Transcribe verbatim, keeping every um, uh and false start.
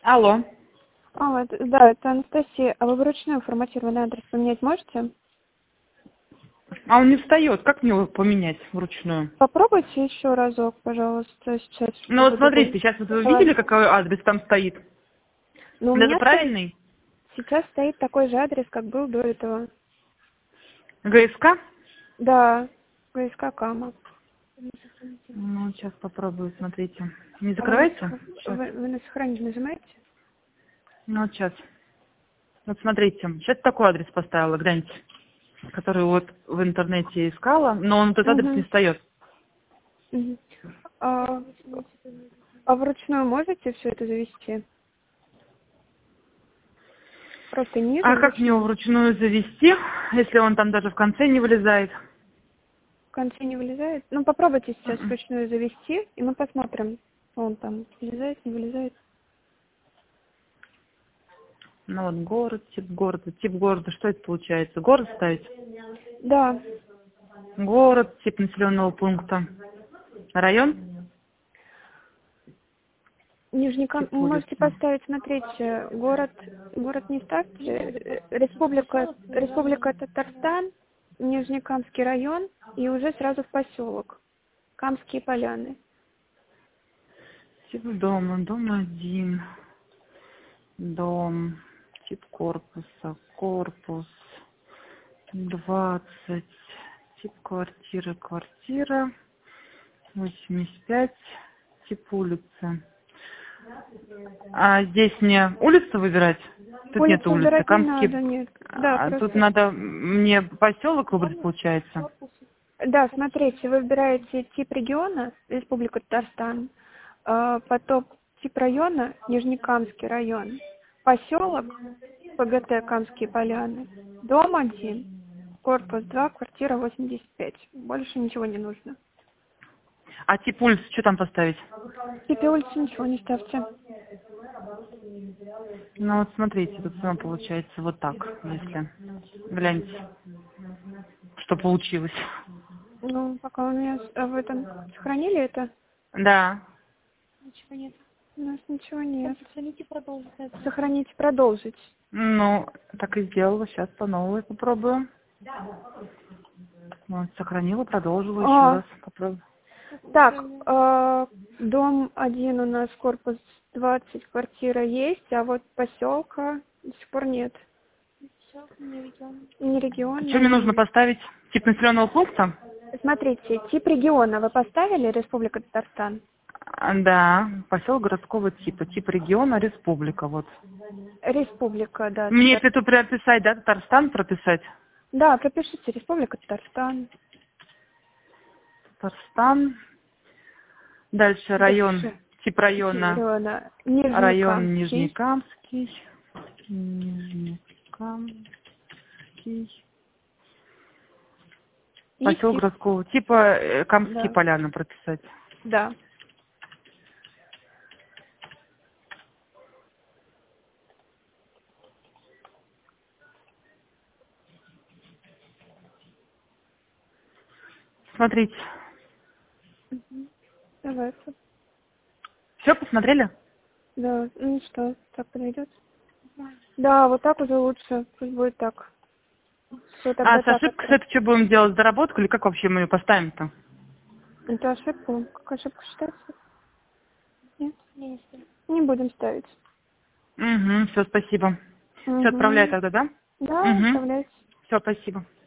Алло. А, это- да, это Анастасия. А вы вручную форматированный адрес поменять можете? А он не встает. Как мне его поменять вручную? Попробуйте еще разок, пожалуйста, сейчас. Ну вот смотрите, сейчас вот вы видели, какой адрес там стоит? Ну, у Это меня стоит, правильный? сейчас стоит такой же адрес, как был до этого. ГСК? Да, ГСК Кама. Ну, сейчас попробую, смотрите. Не А вы на, закрывается? сох- Сейчас. вы, вы на сохранить нажимаете? Ну, вот сейчас. Вот смотрите. Сейчас такой адрес поставила, гляньте. Который вот в интернете искала, но он этот адрес не Угу. встает. Угу. А, а вручную можете все это завести? Просто ниже А как мне его вручную. вручную завести, если он там даже в конце не вылезает? В конце не вылезает? Ну, попробуйте сейчас Мгм. вручную завести, и мы посмотрим, он там вылезает, не вылезает. Ну вот город, тип города. Тип города, что это получается? Город ставить? Да, Город, тип населенного пункта. Район? Нижнекам... Тип можете улицы. поставить, смотрите, город, город не ставьте, э, республика, республика Татарстан, Нижнекамский район, и уже сразу в поселок, Камские поляны. Тип дома, дом один. Дом. Тип корпуса, корпус. Двадцать. Тип квартиры, квартира. Восемьдесят пять. Тип улицы. А здесь мне улицу выбирать? Тут нет Улицу улицы. выбирать не Камский. надо, нет. Да, А, тут просто... надо мне поселок выбрать, получается. Да, смотрите, вы выбираете тип региона, Республика Татарстан, э, потом тип района, Нижнекамский район, поселок, ПГТ Камские поляны, дом один, корпус два, квартира восемьдесят пять. Больше ничего не нужно. А тип улицы что там поставить? В типе улицы ничего не ставьте. Ну вот смотрите, тут все получается вот так, если гляньте, что получилось. Ну, пока у меня с- а вы там сохранили это? Да. Ничего нет. У нас ничего нет. Сохраните, продолжить. Сохраните, продолжить. Ну, так и сделала. Сейчас по новой попробую. Вот, сохранила, продолжила еще А, раз. Попробую. так, э, дом один у нас, корпус двадцать, квартира есть, а вот поселка до сих пор нет. Не регион, Что мне но... нужно поставить? Тип населенного пункта? Смотрите, тип региона вы поставили, Республика Татарстан? А, да, поселок городского типа. Тип региона, республика, вот. Республика, да, Мне Татар... это прописать, да, Татарстан прописать? Да, пропишите, Республика Татарстан. Татарстан. Дальше район, Дальше. тип района, Региона. район Нижнекамский. Нижнекамский. Нижнекамский. И Поселок тип, городского типа, э, Камские да, поляны прописать. да. Смотрите. Мгм. Давайте. Все посмотрели? Да, ну что, так подойдет? Да, вот так уже лучше, пусть будет так. Все А тогда с так ошибкой с отправь. этой что будем делать? Доработку или как вообще мы ее поставим-то? Это ошибку. Как ошибку считается? Нет? Не будем ставить. Угу, все, спасибо. Все, отправляю Угу. тогда, да? Да, Угу. оставляйте. Все, спасибо.